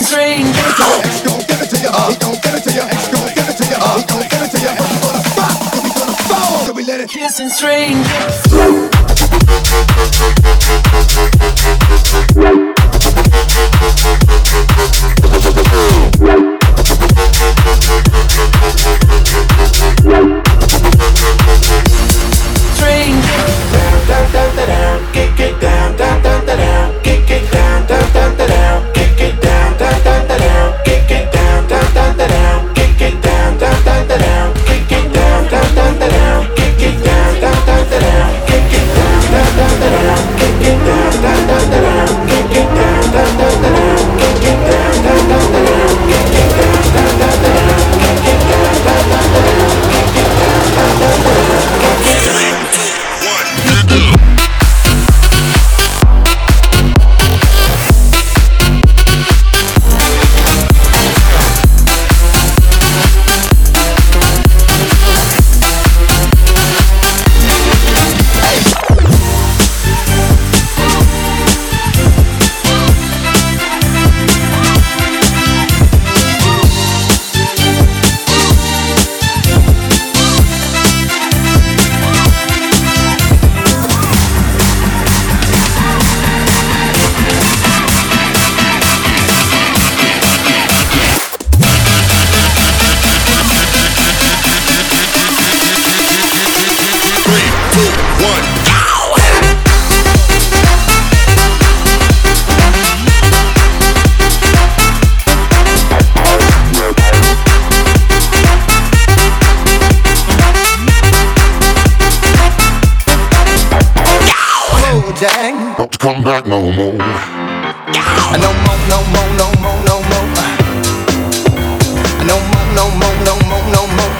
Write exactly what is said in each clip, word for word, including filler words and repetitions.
strange. X gon' give it to you. He gon' give it to you. X gon' give it to you. He gon' give it to you. But we gonna rock, but we gonna fall. So we let it Kissing strange. Strange. Down, down, down, down, down. Kick it down, down, down, down, down. Kick it down, down, down, down, down. Kick it down, down, down, down, down. Kick it down, down, down, down, down. Kick it down, down, down, down, down. Kick it down, down, down, down, down. Kick it down, down, down, down, down. Kick it down, down, down, down, down. Kick it down, down, down, down, down. Kick it down, down, down, down, down. Kick it down, down, down, down, down. Kick it down, down, down, down, down. Kick it down, down, down, down, down. Kick it down, down, down, down, down. Don't come back no more. No more, no more, no more, no more. No more, no more, no more, no more.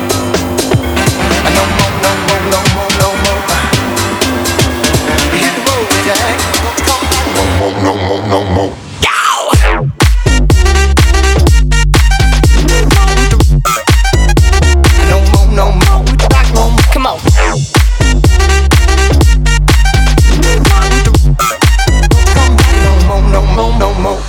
No more, no more, no more, no more. Hit the road, Jack. No more, no more, no more. No more, no more. Back no more. Come on. No more, no more.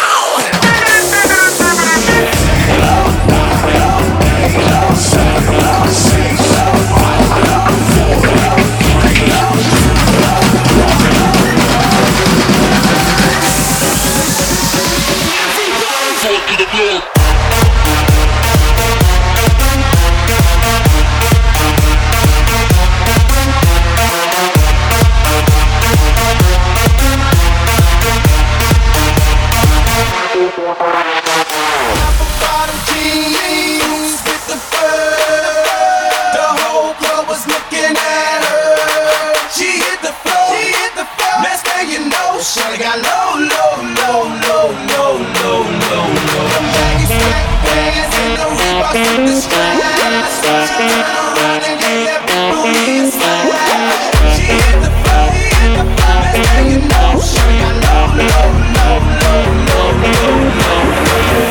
Shawty got low, low, low, low, low, low, low, low. Baggy sweatpants and the Reeboks with the straps. She turn around and get that booty inside. She hit the floor, he hit the floor. Next thing you know, Shawty got low, low, low, low, low, low, low.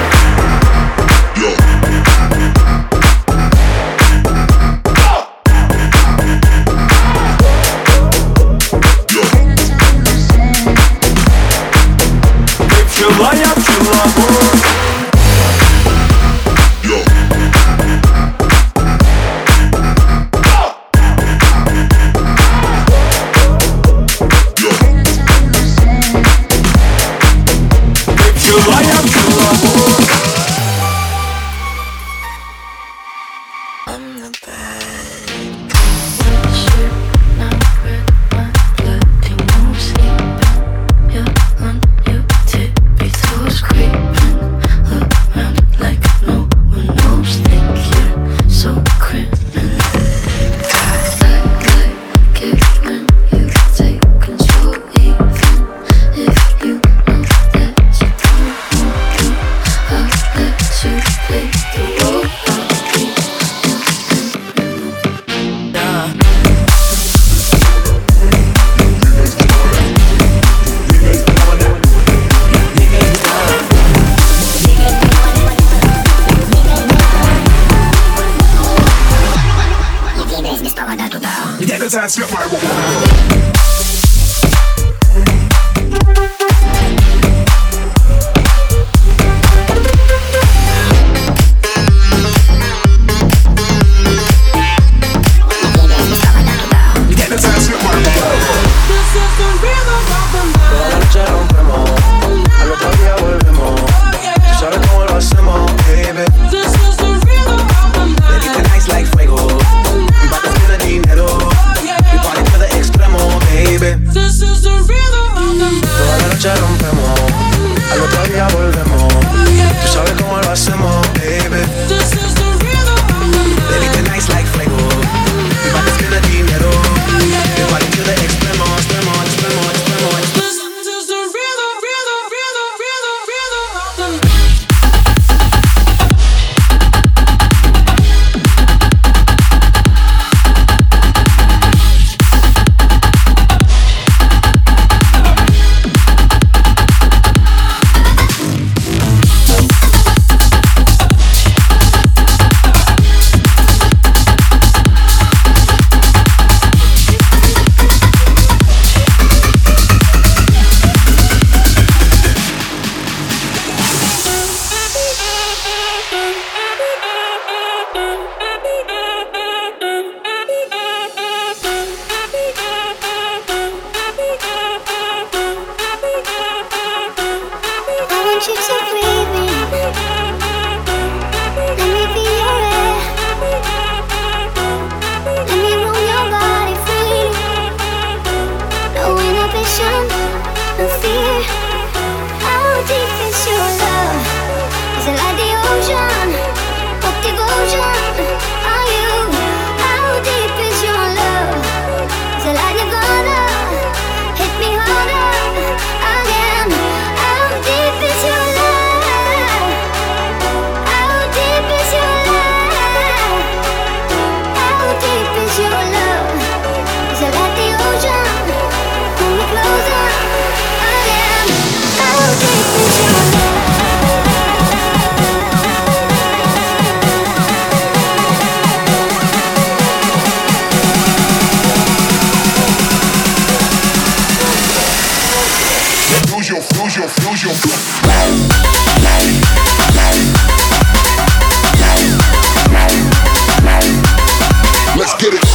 Моя пчеловод. Пчелая пчеловод. I'm the bad guy. Shit, not red, my bloody no sleeping. You're on your tippy toes, creeping around like no one knows. Think you're so criminal. I like it when you take control, even if you know that you don't want to. I'll let you play the role. Time skip my Let's get it.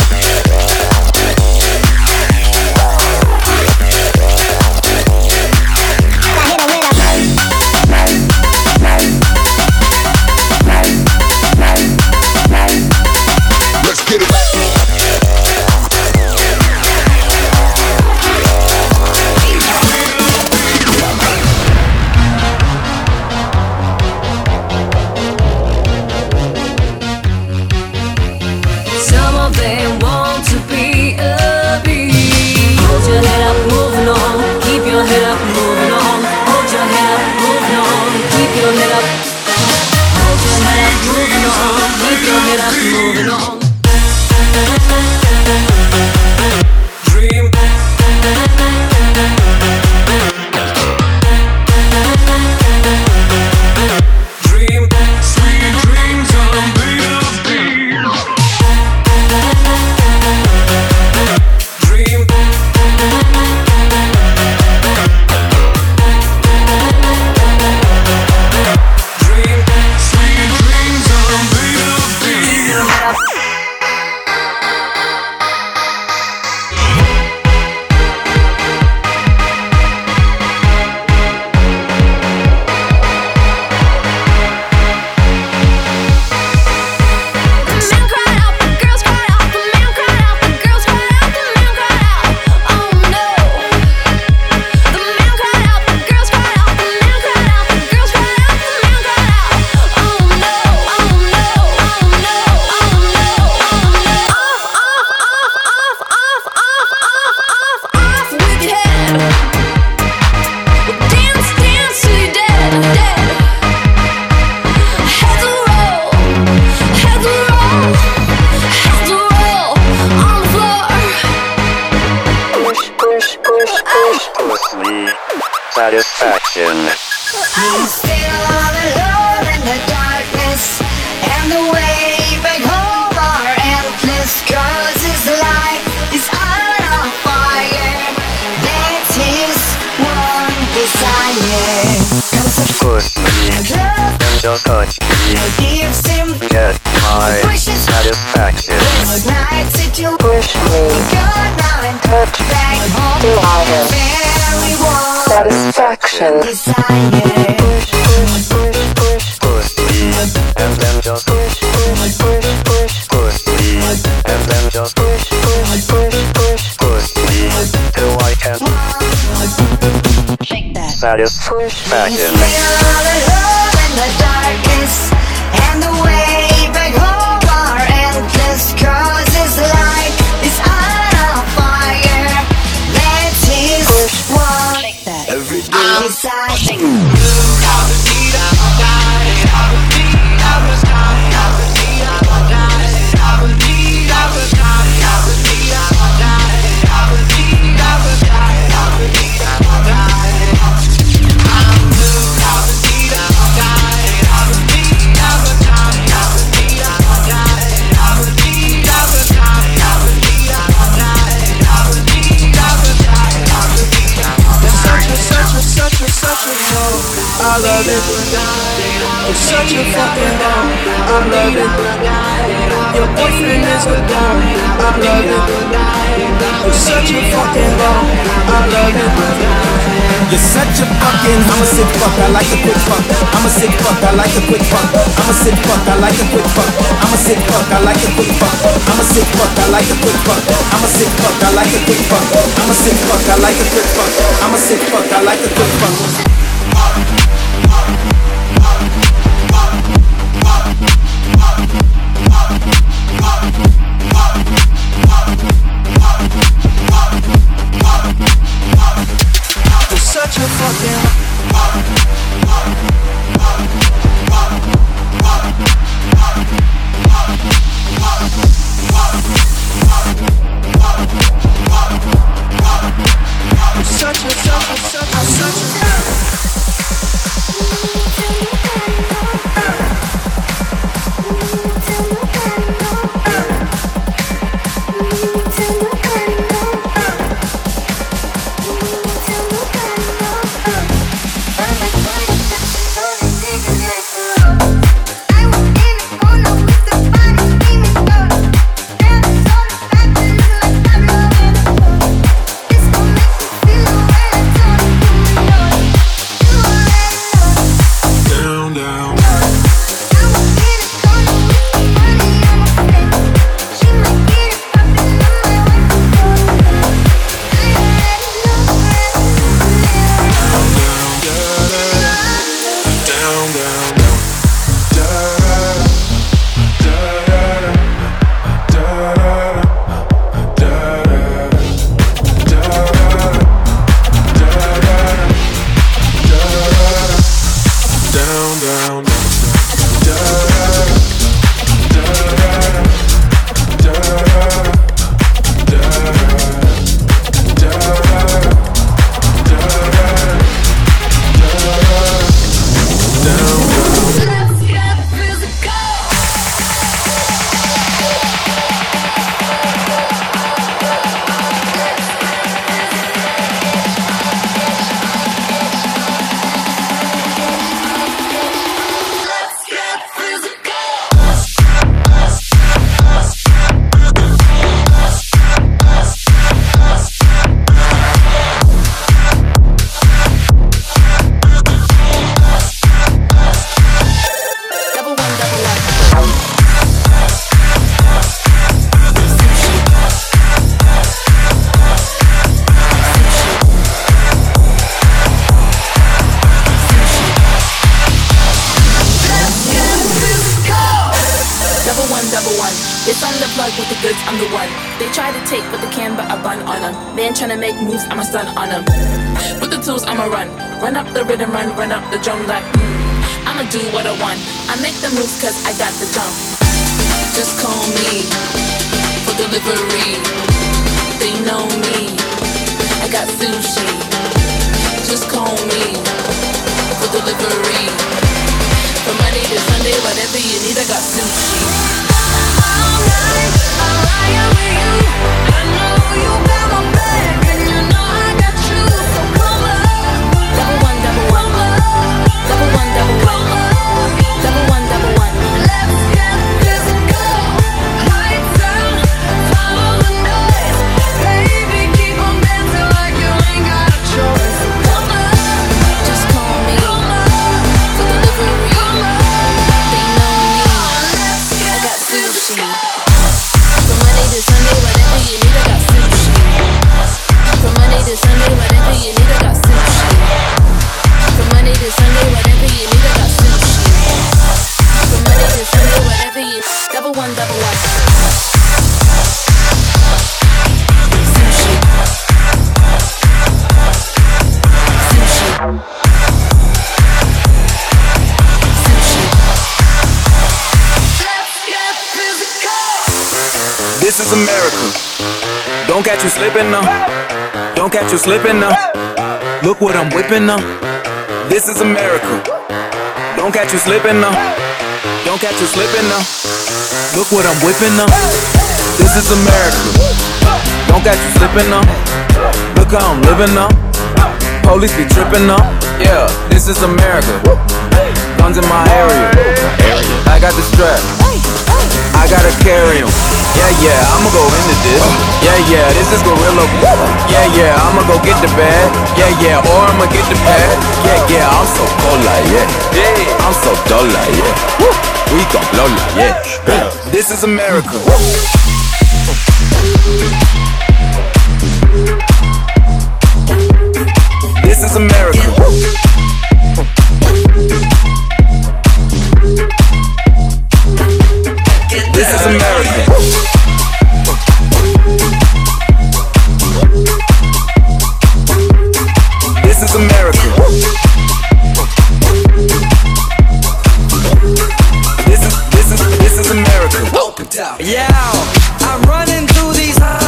Moving on. Dream. Dream. Sweet dreams are made of dreams. Dream. Dream. Sweet dreams are made of dreams. Satisfaction. I'm still all alone in the darkness, and the way back home are endless. Cause his life is on a fire. That's his one desire. Cause of Push me love and just touch me. gives him Get my wishes. satisfaction. This night situation. Push me Good night. touch Back home. till I have Very warm satisfaction. desire. Push, push, push, push, push me and then just push, push, push, push, push me and then just push, push, push, push, push me till I can Shake that. satisfaction. Still all alone in the darkness, and the way back home are endless. Cause his life is on a fire. That's his one. Shake that. Every day. Desire. Shake I love it. It's such a fucking bomb. I love it. Your boyfriend is a bomb. I love it. It's such a fucking bomb. I love it. You're such a fucking, I'm a sick fuck, I like a quick fuck. I'm a sick fuck, I like a quick fuck. I'm a sick fuck, I like a quick fuck. I'm a sick fuck, I like a quick fuck. I'm a sick fuck, I like a quick fuck. I'm a sick fuck, I like a quick fuck. I'm a sick fuck, I like a quick fuck. I'm a sick fuck, I like a quick fuck. Such a fucking such a such a such a such a It's on the plug with the goods, I'm the one. They try to take what they can, but I run on them. Man tryna make moves, I'm a stun on them. With the tools, I'ma run. Run up the rhythm, run, run up the drum like, mm, I'ma do what I want. I make the moves cause I got the jump. Just call me for delivery. They know me, I got sushi. Just call me for delivery. From Monday to Sunday, whatever you need, I got sushi. All night, I'll ride with you. I know you got my back, and you know I got you. So come on, double one, double one, double one, double one, double one, double one. Let's get physical. Lights out, follow the noise. Baby, keep on dancing like you ain't got a choice. Come on, just call me for delivery. They know me, I got sushi. From Monday to Sunday, whatever you need, I got sushi. From Monday to Sunday, whatever you need, I got sushi. From Monday to Sunday, whatever you need, I got sushi. From Monday to Sunday, whatever you double one, double one. Sushi. Sushi. Sushi. Let's get physical. This is America. Don't catch you slipping now. Don't catch you slipping now. Look what I'm whipping now. This is America. Don't catch you slipping now. Don't catch you slipping now. Look what I'm whipping now. This is America. Don't catch you slipping now. Look how I'm living now. Police be tripping now. Yeah, this is America. Guns in my area. I got the strap. I gotta carry 'em. Yeah, yeah, I'ma go into this. Yeah, yeah, this is gorilla. Yeah, yeah, I'ma go get the bag. Yeah, yeah, or I'ma get the pad. Yeah, yeah, I'm so cold like yeah. Yeah, I'm so dull like yeah. We gon' blow like yeah. This is America. This is America. This is America. This is America. This is this is this is America. Yeah, I'm running through these.